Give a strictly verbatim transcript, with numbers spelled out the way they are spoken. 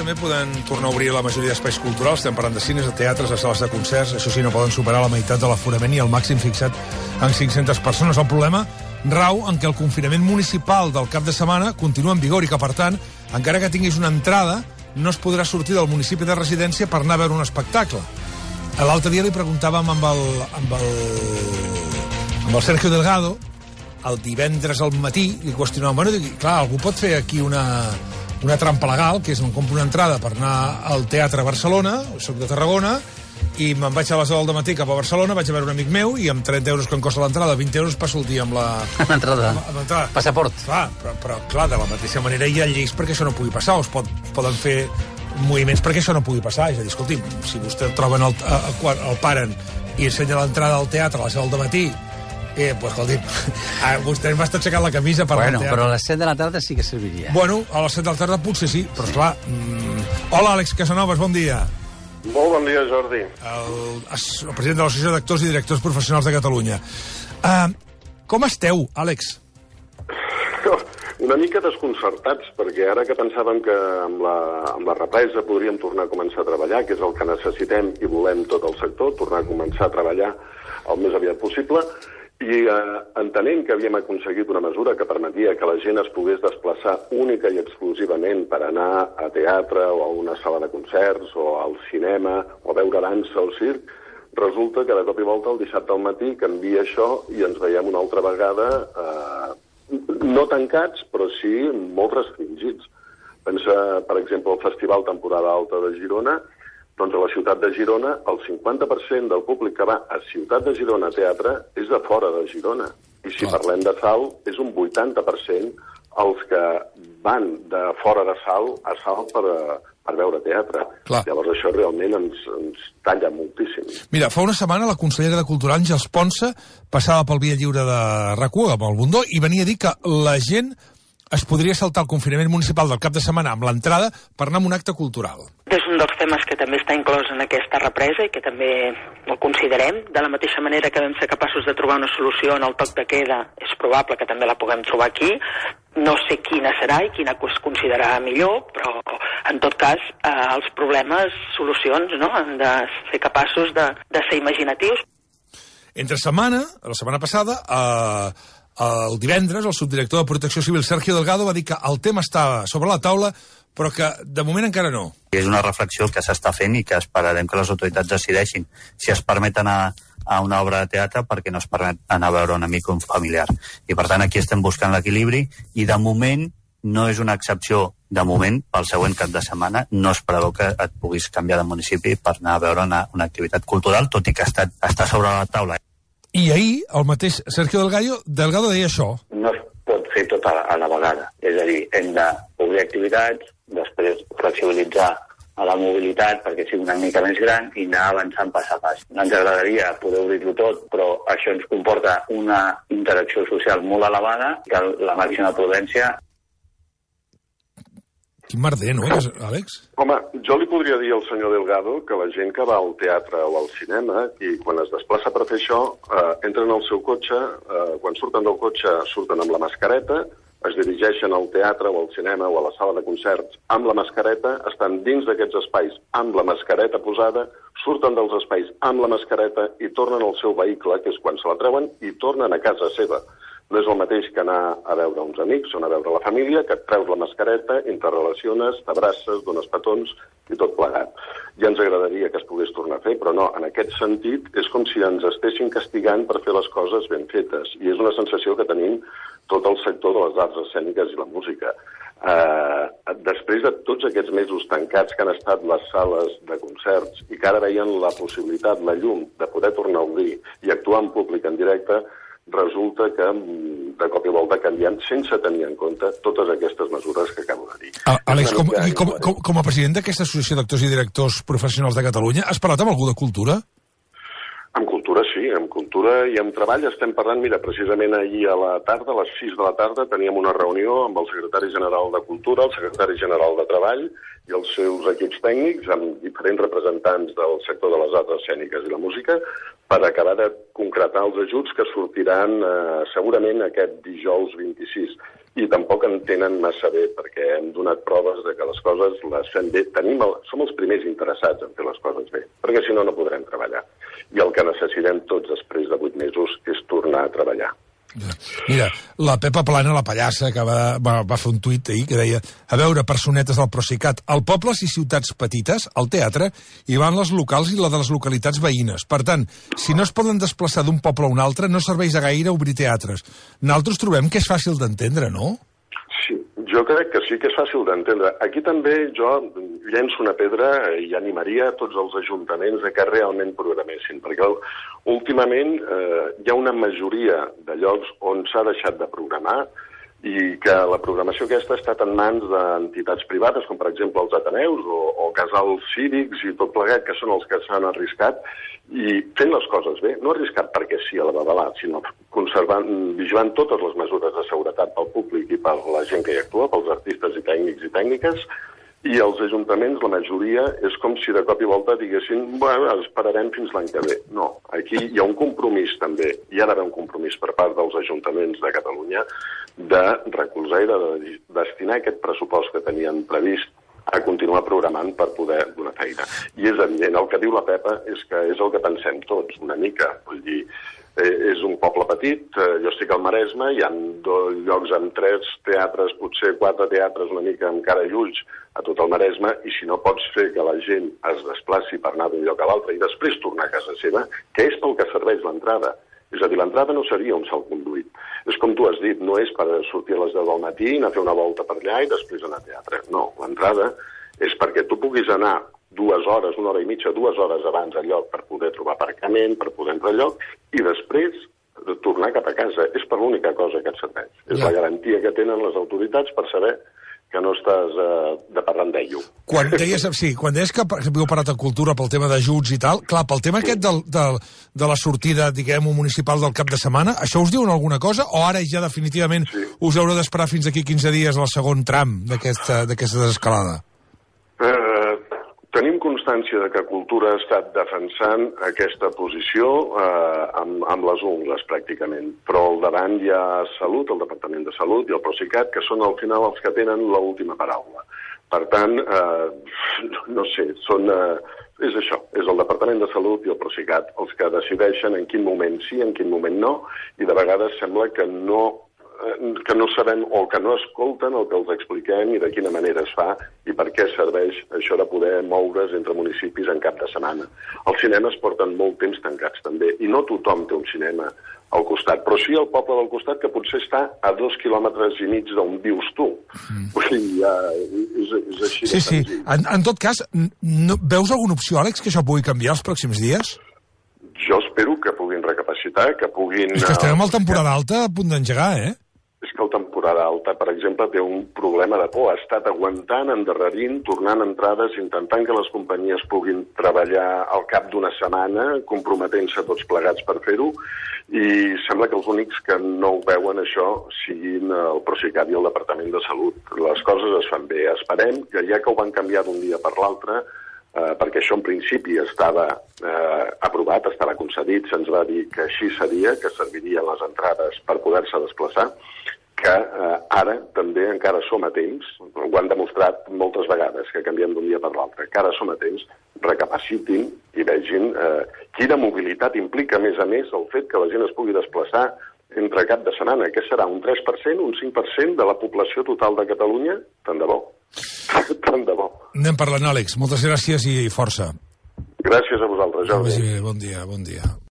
també poden tornar a obrir la majoria d'espais culturals. Estem parlant de cines, de teatres, de sales de concerts. Això sí, no poden superar la meitat de l'aforament i el màxim fixat en cinc-centes persones. El problema rau en què el confinament municipal del cap de setmana continua en vigor i que, per tant, encara que tinguis una entrada, no es podrà sortir del municipi de residència per anar a veure un espectacle. L'altre dia li preguntàvem amb el, amb el, amb el Sergio Delgado, el divendres al matí, li qüestionàvem, bueno, dic, clar, algú pot fer aquí una, una trampa legal, que és em compro una entrada per anar al Teatre a Barcelona, soc de Tarragona, i me'n vaig a les deu del matí cap a Barcelona, vaig a veure un amic meu, i amb trenta euros que em costa l'entrada, vint euros passo el dia amb la... L'entrada. Passaport. Clar, però, però, clar, de la mateixa manera hi ha lleis perquè això no pugui passar, o es pot, poden fer moviments perquè això no pugui passar. És a dir, escolti, si vostè troben el, el, el paren i ensenya l'entrada al teatre a les deu del matí, eh, pues, escolti, vostè m'està aixecant la camisa per bueno, al teatre. Però a les set de la tarda sí que serviria. Bueno, a les set de la tarda potser sí, però esclar... Mm... Hola, Àlex Casanovas, bon dia. Molt bon dia, Jordi. El, el president de l'Associació d'Actors i Directors Professionals de Catalunya. Uh, com esteu, Àlex? Una mica desconcertats, perquè ara que pensàvem que amb la, amb la represa podríem tornar a començar a treballar, que és el que necessitem i volem tot el sector, tornar a començar a treballar el més aviat possible, i eh, entenent que havíem aconseguit una mesura que permetia que la gent es pogués desplaçar única i exclusivament per anar a teatre o a una sala de concerts o al cinema o a veure dansa o circ, resulta que de cop i volta el dissabte al matí canvia això i ens veiem una altra vegada eh, no tancats, però sí molt restringits. Pensa, per exemple, el Festival Temporada Alta de Girona. Doncs a la ciutat de Girona, el cinquanta per cent del públic que va a Ciutat de Girona a teatre és de fora de Girona. I si Clar. parlem de Salt, és un vuitanta per cent els que van de fora de Salt a Salt per, per veure teatre. Clar. Llavors això realment ens, ens talla moltíssim. Mira, fa una setmana la consellera de Cultura, Àngels Ponsa, passava pel Via Lliure de RAC u amb el Bundó i venia a dir que la gent es podria saltar el confinament municipal del cap de setmana amb l'entrada per anar a un acte cultural. És un dels temes que també està inclòs en aquesta represa i que també el considerem. De la mateixa manera que vam ser capaços de trobar una solució en el toc de queda, és probable que també la puguem trobar aquí. No sé quina serà i quina es considerarà millor, però en tot cas eh, els problemes, solucions, no? Han de ser capaços de, de ser imaginatius. Entre setmana, la setmana passada, eh, el divendres, el subdirector de Protecció Civil, Sergio Delgado, va dir que el tema està sobre la taula, però que de moment encara no. És una reflexió que s'està fent i que esperarem que les autoritats decideixin si es permet anar a una obra de teatre perquè no es permet anar a veure un amic o un familiar. I per tant aquí estem buscant l'equilibri i de moment no és una excepció. De moment, pel següent cap de setmana, no es preveu que et puguis canviar de municipi per anar a veure una, una activitat cultural, tot i que està, està sobre la taula. I ahir, el mateix Sergio Delgado, Delgado deia això. No es pot fer tot a, a la vegada. És a dir, hem d'obrir activitats, després flexibilitzar a la mobilitat perquè sigui una mica més gran i anar avançant pas a pas. Ens agradaria poder obrir-ho tot, però això ens comporta una interacció social molt elevada, que la màxima prudència... Quin merder, no, Àlex? Home, jo li podria dir al senyor Delgado que la gent que va al teatre o al cinema i quan es desplaça per fer això, eh, entren al seu cotxe, eh, quan surten del cotxe surten amb la mascareta, es dirigeixen al teatre o al cinema o a la sala de concerts amb la mascareta, estan dins d'aquests espais amb la mascareta posada, surten dels espais amb la mascareta i tornen al seu vehicle, que és quan se la treuen, i tornen a casa seva. No és el mateix que anar a veure uns amics o anar a veure la família, que et treus la mascareta, interrelaciones, t'abraces, dones petons i tot plegat. Ja ens agradaria que es pogués tornar a fer, però no, en aquest sentit és com si ens estessin castigant per fer les coses ben fetes. I és una sensació que tenim tot el sector de les arts escèniques i la música. Uh, després de tots aquests mesos tancats que han estat les sales de concerts i que ara veien la possibilitat, la llum, de poder tornar a obrir i actuar en públic en directe, resulta que de cop i volta canviant sense tenir en compte totes aquestes mesures que acabo de dir. Ah, Àlex, com, i com, com, com a president d'aquesta Associació d'Actors i Directors Professionals de Catalunya, has parlat amb algú de cultura? Amb cultura sí, amb cultura i amb treball estem parlant, mira, precisament ahir a la tarda, a les sis de la tarda, teníem una reunió amb el secretari general de Cultura, el secretari general de Treball i els seus equips tècnics, amb diferents representants del sector de les arts escèniques i la música, per acabar de concretar els ajuts que sortiran eh, segurament aquest dijous vint-i-sis. i tampoc en tenen massa bé, perquè hem donat proves de que les coses les fem bé. Tenim el, som els primers interessats en fer les coses bé, perquè si no, no podrem treballar. I el que necessitem tots després de vuit mesos és tornar a treballar. Mira, la Pepa Plana, la pallassa, que va, va, va fer un tuit ahir que deia: a veure, personetes del Procicat, al pobles i ciutats petites, al teatre, hi van les locals i la de les localitats veïnes. Per tant, si no es poden desplaçar d'un poble a un altre, no serveix de gaire obrir teatres. Nosaltres trobem que és fàcil d'entendre, no? Sí, jo crec que sí que és fàcil d'entendre. Aquí també jo llenço una pedra i animaria tots els ajuntaments a que realment programessin, perquè últimament eh, hi ha una majoria de llocs on s'ha deixat de programar i que la programació aquesta ha estat en mans d'entitats privades, com per exemple els Ateneus o, o casals cívics i tot plegat, que són els que s'han arriscat, i fent les coses bé, no arriscat perquè sí a la babalà, sinó conservant, vigilant totes les mesures de seguretat pel públic i per la gent que hi actua, pels artistes i tècnics i tècniques, i els ajuntaments, la majoria, és com si de cop i volta diguessin bueno, esperarem fins l'any que ve. No, aquí hi ha un compromís també, hi ha d'haver un compromís per part dels ajuntaments de Catalunya de recolzar i de destinar aquest pressupost que tenien previst a continuar programant per poder donar feina. I és evident, el que diu la Pepa és que és el que pensem tots, una mica. Vull dir, és un poble petit, jo estic al Maresme, hi ha dos llocs amb tres teatres, potser quatre teatres una mica amb cara i ulls a tot el Maresme, i si no pots fer que la gent es desplaci per anar d'un lloc a l'altre i després tornar a casa seva, que és pel que serveix l'entrada. És a dir, l'entrada no seria un salconduit. És com tu has dit, no és per sortir a les deu del matí, anar a fer una volta per allà i després anar a teatre. No, l'entrada és perquè tu puguis anar dues hores, una hora i mitja, dues hores abans al lloc per poder trobar aparcament, per poder entrar al lloc, i després tornar cap a casa. És per l'única cosa que et serveix. És la garantia que tenen les autoritats per saber que no estàs eh, de parrandeio. Quan deies, sí, quan deies que havíeu parat a Cultura pel tema d'ajuts i tal, clar, pel tema sí. aquest del, del, de la sortida, diguem, municipal del cap de setmana, això us diuen alguna cosa o ara ja definitivament sí. us haureu d'esperar fins aquí quinze dies al segon tram d'aquesta desescalada? Eh, tenim constància de que Cultura ha estat defensant aquesta posició eh, amb, amb les ungles, pràcticament. Però al davant hi ha Salut, el Departament de Salut i el Procicat, que són al final els que tenen l'última paraula. Per tant, eh, no sé, són, eh, és això, és el Departament de Salut i el Procicat els que decideixen en quin moment sí, en quin moment no, i de vegades sembla que no que no sabem o que no escolten el que els expliquem i de quina manera es fa i per què serveix això de poder moure's entre municipis en cap de setmana. Els cinemes porten molt temps tancats també i no tothom té un cinema al costat, però sí el poble del costat que potser està a dos quilòmetres i mig d'on vius tu. Mm. O sigui, ja, és, és així sí, de sí. En, en tot cas, no, veus alguna opció, Àlex, que això pugui canviar els pròxims dies? Jo espero que puguin recapacitar, que puguin... És que estem a temporada alta a punt d'engegar, eh? És que la temporada alta, per exemple, té un problema de por. Ha estat aguantant, endarrerint, tornant entrades, intentant que les companyies puguin treballar al cap d'una setmana, comprometent-se tots plegats per fer-ho, i sembla que els únics que no ho veuen això siguin el Procicat i el Departament de Salut. Les coses es fan bé. Esperem que ja que ho van canviar d'un dia per l'altre, eh, perquè això en principi estava eh, aprovat, estava concedit, se'ns va dir que així seria, que servirien les entrades per poder-se desplaçar, que eh, ara també encara som a temps, ho han demostrat moltes vegades, que canviem d'un dia per l'altre, que ara som a temps, recapacitin i vegin eh, quina mobilitat implica, a més a més, el fet que la gent es pugui desplaçar entre cap de setmana, que serà un tres per cent, un cinc per cent de la població total de Catalunya? Tant de bo. Tant de bo. Anem parlant, Àlex. Moltes gràcies i força. Gràcies a vosaltres, Jordi. Sí, bon dia, bon dia.